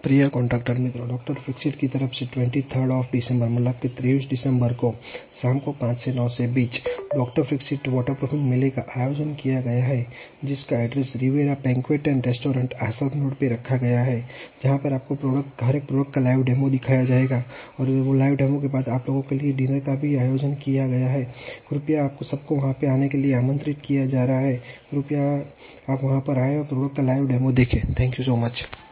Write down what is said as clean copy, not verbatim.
प्रिय कॉन्ट्रैक्टर मित्रों, doctor Fixit की तरफ से 23 दिसंबर मतलब कि 23 दिसंबर को शाम को 5 से 9 से बीच डॉक्टर फिक्सिट वाटरप्रूफिंग मेले का आयोजन किया गया है, जिसका address Riviera Banquet and Restaurant Assam road पे रखा गया है। जहां पर आपको हर एक प्रोडक्ट का लाइव डेमो दिखाया जाएगा और वो लाइव डेमो के बाद आप लोगों के लिए डिनर का भी आयोजन किया गया है। कृपया आपको सबको वहां पे आने के लिए आमंत्रित किया जा रहा है। कृपया आप वहां पर आए और प्रोडक्ट का लाइव डेमो देखें। Thank you so much.